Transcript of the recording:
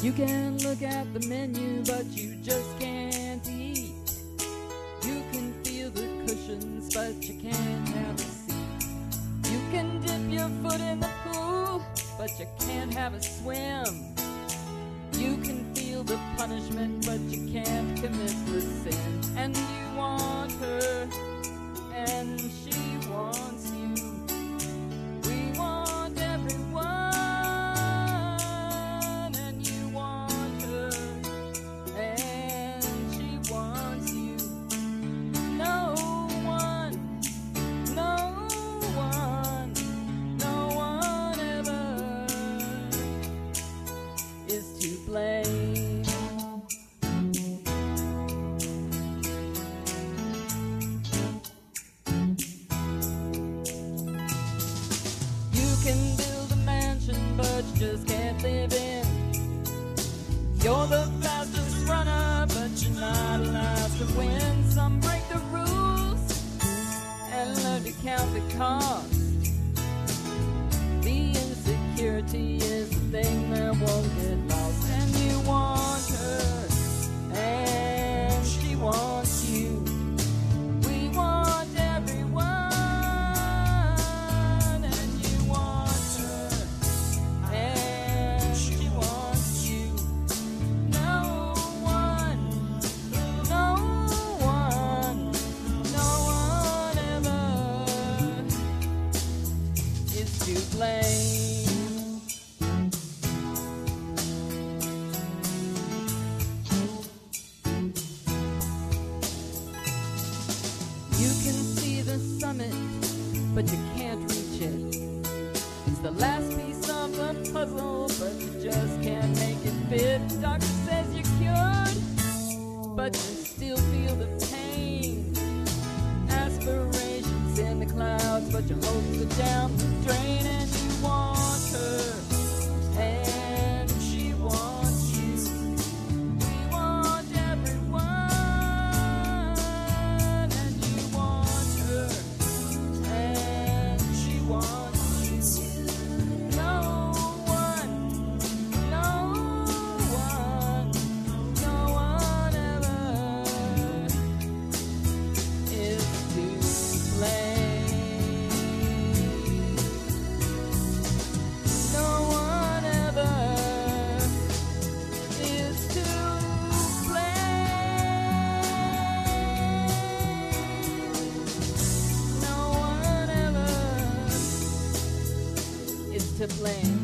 You can look at the menu, but you just can't eat. You can feel the cushions, but you can't have a seat. You can dip your foot in the pool, but you can't have a swim. You can feel the punishment, but you can't commit the sin. And you want her, and she wants you. We want everyone, and you want her, and she wants you. No one, no one, no one ever is to blame. You can build a mansion, but you just can't live in. You're the fastest runner, but you're not allowed to win. Some break the rules and learn to count the cost. The insecurity is the thing that won't get lost. And you want her, and she wants you. We want everyone, and you want her, and she wants you. No one, no one, no one ever is to blame. You can see the summit, but you can't reach it. It's the last piece of the puzzle, but you just can't make it fit. Doctor says you're cured, but you still feel the pain. Aspirations in the clouds, but your hopes are down the drain. And you want her, and she wants you. We want everyone, and you want her, and she wants you. No one, no one, no one ever is to blame. No one ever is to blame. No one ever is to blame.